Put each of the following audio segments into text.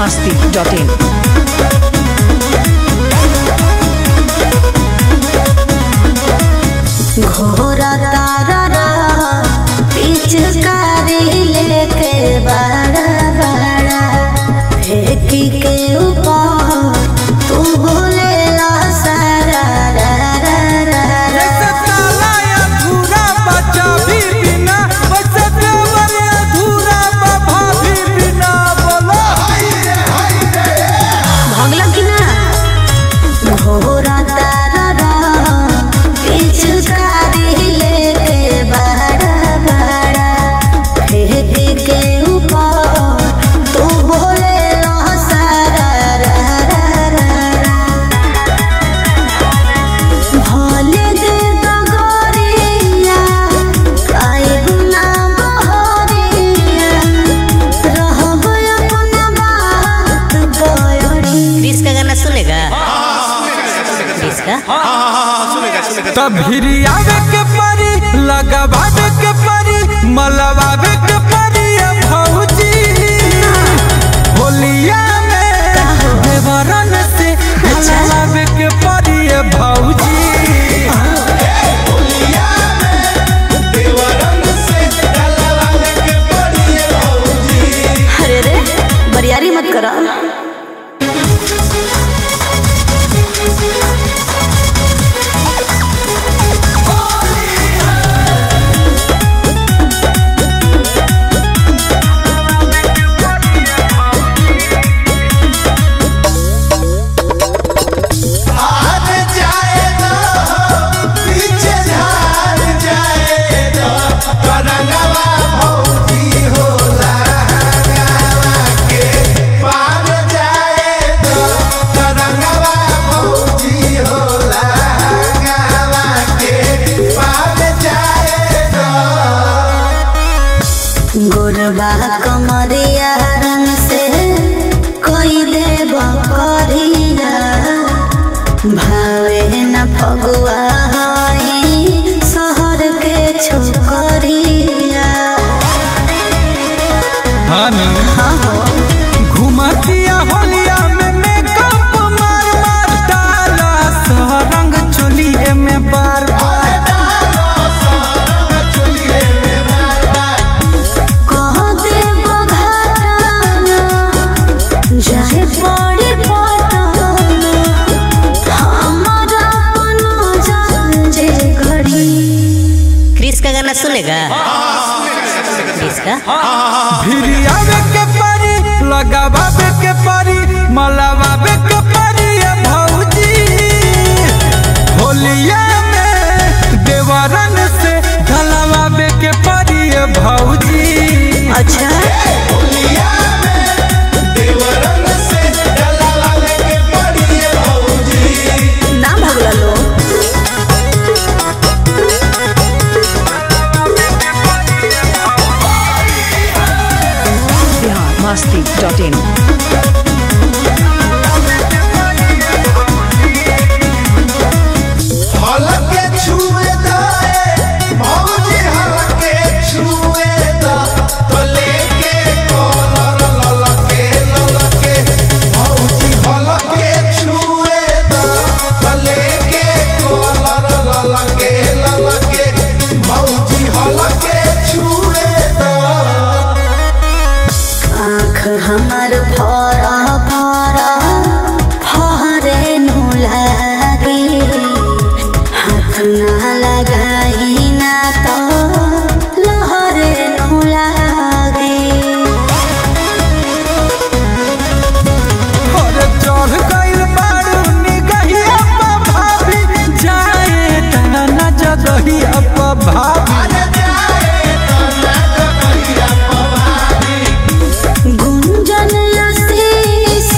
masti.in. घोरा तारा पिचकारी लेके बड़ा बड़ा फेंकी के ऊपर तू बोलेला सारा रा रा रा रा। ताला अधूरा बचा भी बिना वैसे देवर अधूरा बाबा भी बिना बोलो भगला की ना घोरा तारा पिचकारी लेके बड़ा बड़ा फेंकी के ऊपर तू बोलेला सारा रा रा रा रा। भले दे दगरिया आइब ना बहरिया रहब अपना बात बयड़ी। क्रिस का गाना सुनेगा? क्रिस का? तब हिरियावे के परी लगावे के परी मलवावे के परी भौजी होलिया में देवरन से मलवावे के परी भौजी अरे रे बरियारी मत करा। गोरबा कमरिया रंग से कोई देव करिया भावे न फगुआ हई शहर के छोकरिया। घुमतिया होलिया में मेकअप मार मार डाला रंग चोलिए में बार बार कह देव घाटाना जाए पड़ी पटाना हमारा अपना जान जे घड़ी। क्रिस का गाना सुनेगा? क्रिस का? भिरियावे के परी लगावे के परी मलवावे के परी भौजी होलिया में देवरन से ढलवावे के परी भौजी। अच्छा ना भगला लो। masti.in. हलके छुए दाए भौजी हलके छुए दा तो लेके कॉलर ललके ललके भौजी हलके छुए दा तो लेके कॉलर ललके ललके भौजी हलके छुए दा। आँख हमर भरा भरा फहरे नु लागे हाथ ना लगाई ना तो लहरे नु लागे। और चढ़ गइल बारू निगहिया पा भाभी जाए तना जगहिया पा भाभी गुंजन आशीष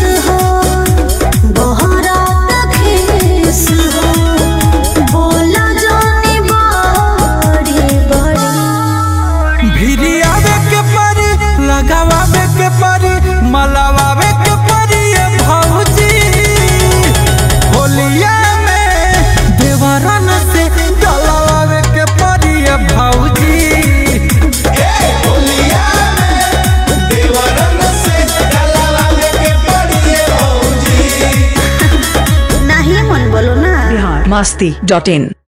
masti.in